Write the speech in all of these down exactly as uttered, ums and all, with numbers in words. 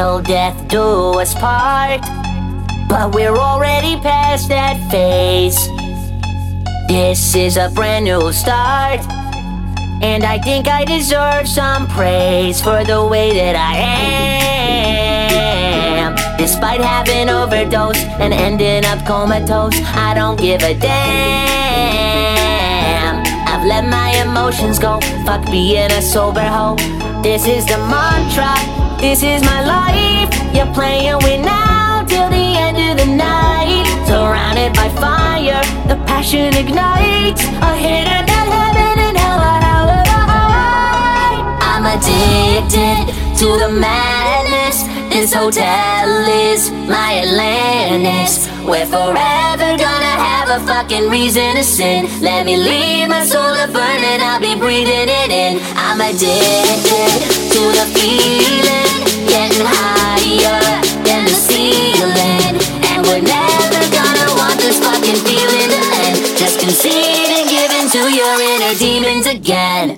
till death do us part. But we're already past that phase. This is a brand new start, and I think I deserve some praise for the way that I am. Despite having overdosed and ending up comatose, I don't give a damn. I've let my emotions go, fuck being a sober hoe. This is the mantra, this is my life. You're playing with now till the end of the night. Surrounded by fire, the passion ignites. A hidden that heaven and hell are out of the heart. I'm addicted to the madness. This hotel is my Atlantis. We're forever gonna have a fucking reason to sin. Let me leave my soul to burn and I'll be breathing it in. I'm addicted to the feeling, getting higher than the ceiling. And we're never gonna want this fucking feeling to end. Just concede and give in to your inner demons again.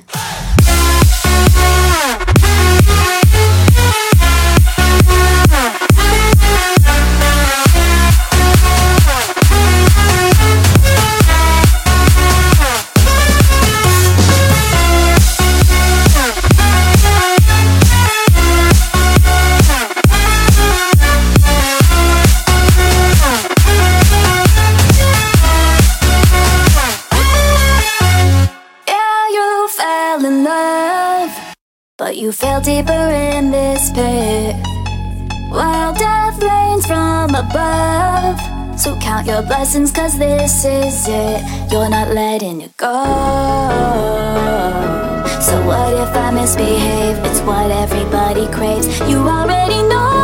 But you fell deeper in this pit, while death rains from above. So count your blessings, cause this is it. You're not letting it go. So what if I misbehave? It's what everybody craves. You already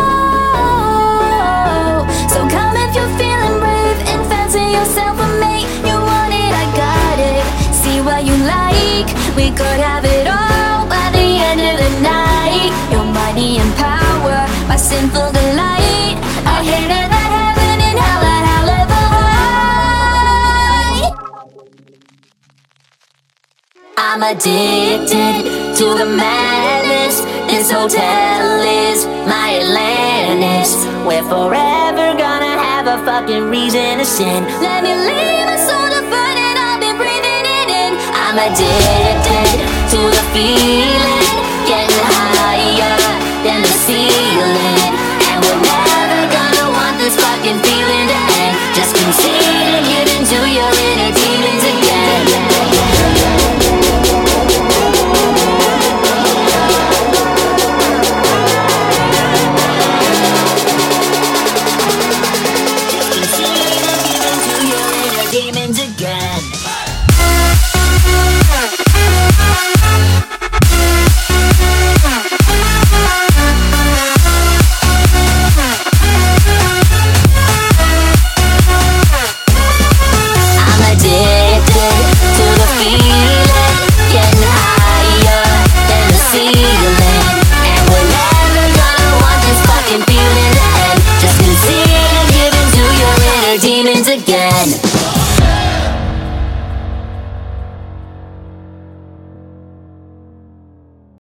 know. So come if you're feeling brave and fancy yourself a mate. You want it, I got it. See what you like, we could have it all by the end of the night. Your money and power, my sinful delight. I hate that heaven and hell that I'll ever hide. I'm addicted to the madness. This hotel is my Atlantis. We're forever gonna have a fucking reason to sin. Let me leave my soul to burn and I'll be breathing it in. I'm addicted to the feeling,